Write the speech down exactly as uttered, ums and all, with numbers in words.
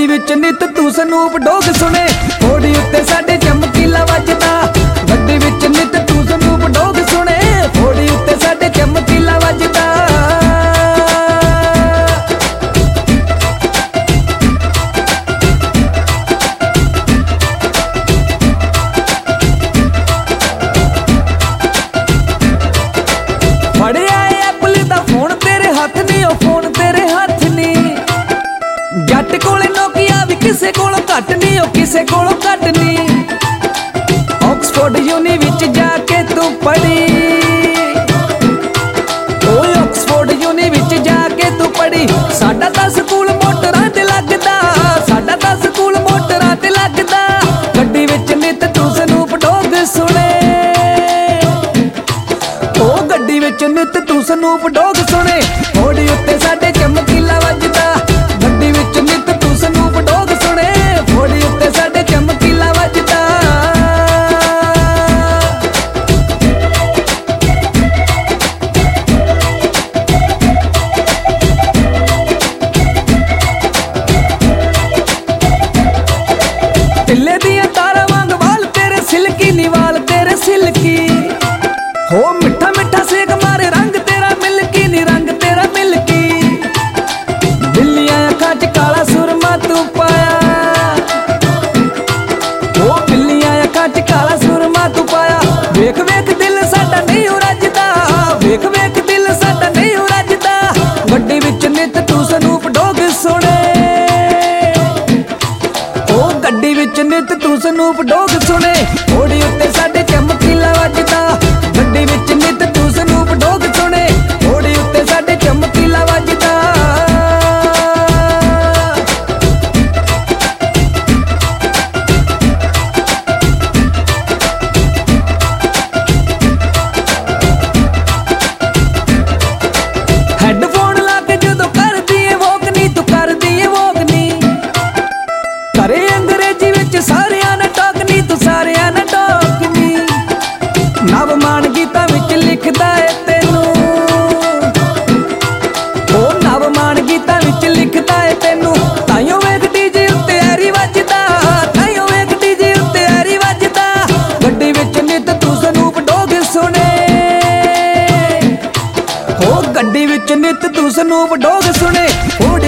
ਗੱਡੀ ਵਿੱਚ ਨਿਤ ਤੂੰ ਸਨੂਪ ਡੋਗ ਸੁਣੇ। ਹੋੜੀ ਉੱਤੇ ਸਾਡੇ ਚਮਕੀਲਾ ਵੱਜਦਾ, ਗੱਡੀ ਵਿੱਚ ਨਿਤ ਤੂੰ ਸਨੂਪ ਡੋਗ ਸੁਣੇ। ਹੋੜੀ ਉੱਤੇ ਸਾਡੇ ਚਮਕੀਲਾ ਵੱਜਦਾ। ਫੜਿਆ ਐਪਲ ਦਾ ਫੋਨ ਤੇਰੇ ਹੱਥ ਨੀ, ਉਹ ਫੋਨ ਤੇਰੇ ਹੱਥ ਨੀ। ਜੱਟ ਕੋਲੇ ਨੋਕੀਆ ਵੀ ਕਿਸੇ ਕੋਲੋਂ ਘੱਟ ਨੀ, ਉਹ ਕਿਸੇ ਕੋਲੋਂ ਘੱਟ ਨੀ। ਆਕਸਫੋਰਡ ਯੂਨੀ ਵਿੱਚ ਜਾ ਕੇ ਤੂੰ ਪੜ੍ਹੀ, ਓਏ ਆਕਸਫੋਰਡ ਯੂਨੀ ਵਿੱਚ ਜਾ ਕੇ ਤੂੰ ਪੜ੍ਹੀ। ਸਾਡਾ ਤਾਂ ਸਕੂਲ ਮੋਟਰਾਂ ਤੇ ਲੱਗਦਾ, ਸਾਡਾ ਤਾਂ ਸਕੂਲ ਮੋਟਰਾਂ ਤੇ ਲੱਗਦਾ। ਗੱਡੀ ਵਿੱਚ ਨਿਤ ਤੂੰ ਸਨੂਪ ਡੋਗ ਸੁਣੇ। ਉਹ ਗੱਡੀ ਵਿੱਚ ਨਿਤ ਤੂੰ ਸਨੂਪ ਡੋਗ ਸੁਣੇ। ਹੋੜੀ ਉੱਤੇ ਸਾਡੇ ਚਮਕੀਲਾ ਵੱਜਦਾ, ਗੱਡੀ ਵਿੱਚ ਨਿਤ ਤੂੰ ਸਨੂਪ ਡੋਗ ਸੁਣੇ। ਹੋੜੀ ਉੱਤੇ ਸਾਡੇ ਚਮਕੀਲਾ ਵੱਜਦਾ। ਟਿੱਲੇ ਦੀਆਂ ਤਾਰਾਂ ਵਾਂਗ ਵਾਲ ਤੇਰੇ ਸਿਲਕੀ ਨੀ, ਵਾਲ ਤੇਰੇ ਸਿਲਕੀ। ਹੋ ਮਿੱਠਾ ਮਿੱਠਾ ਸੇਕ ਮਾਰੇ ਰੰਗ ਤੇਰਾ ਮਿਲਕੀ ਨੀ, ਰੰਗ ਤੇਰਾ ਮਿਲਕੀ। ਬਿੱਲੀਆਂ ਅੱਖਾਂ ਚ ਕਾਲਾ ਸੁਰਮਾ ਤੂੰ ਪਾਇਆ, ਹੋ ਬਿੱਲੀਆਂ ਅੱਖਾਂ ਚ ਕਾਲਾ ਸੁਰਮਾ ਤੂੰ ਪਾਇਆ। ਵੇਖ ਵੇਖ ਦਿਲ ਸਾਡਾ ਨਹੀਂ ਰੱਜਦਾ, ਵੇਖ ਵੇਖ ਦਿਲ ਸਾਡਾ ਨਹੀਂ ਰੱਜਦਾ। ਗੱਡੀ ਵਿੱਚ ਨਿਤ ਤੂੰ ਸਨੂਪ ਡੋਗ ਸੁਣੇ। ਉਹ ਗੱਡੀ ਵਿੱਚ ਨਿਤ ਤੂੰ ਸਨੂਪ ਡੋਗ ਸੁਣੇ। ਹੋੜੀ ਉੱਤੇ ਸਾਡੇ ਚਮਕੀਲਾ ਵੱਜਦਾ, ਗੱਡੀ ਵਿੱਚ ਨਿਤ ਤੂੰ ਸਨੂਪ ਡੋਗ ਸੁਣੇ। ਹੋੜੀ ਉੱਤੇ ਸਾਡੇ ਚਮਕੀਲਾ ਵੱਜਦਾ। ਹੈਡਫੋਨ ਲਾ ਕੇ ਜਦੋਂ ਕਰਦੀ ਏ ਵੋਕ ਨੀ, ਤੂੰ ਕਰਦੀ ਏ ਵੋਕ ਨੀ। ਕਰੇ ਅੰਗਰੇਜ਼ੀ ਵਿੱਚ ਸਾਰਿਆਂ ਨੇ ਟੋਕ ਨੀ, ਤੂੰ ਸਾਰਿਆਂ ਨੇ ਟੋਕ ਨੀ। ਨਵ ਮਾਨ ਗੀਤਾਂ ਵਿੱਚ ਲਿਖਦਾ ਏ ਤੈਨੂੰ, ਉਹ ਨਵ ਮਾਨ ਗੀਤਾਂ ਵਿੱਚ ਲਿਖਦਾ ਏ ਤੈਨੂੰ। ਤਾਈਓ ਵੇਖ ਡੀਜੇ ਉੱਤੇ ਐਰੀ ਵੱਜਦਾ, ਤਾਈਓ ਵੇਖ ਡੀਜੇ ਉੱਤੇ ਐਰੀ ਵੱਜਦਾ। ਗੱਡੀ ਵਿੱਚ ਨਿਤ ਤੂੰ ਸਨੂਪ ਡੋਗ ਸੁਣੇ। ਹੋ ਗੱਡੀ ਵਿੱਚ ਨਿਤ ਤੂੰ ਸਨੂਪ ਡੋਗ ਸੁਣੇ।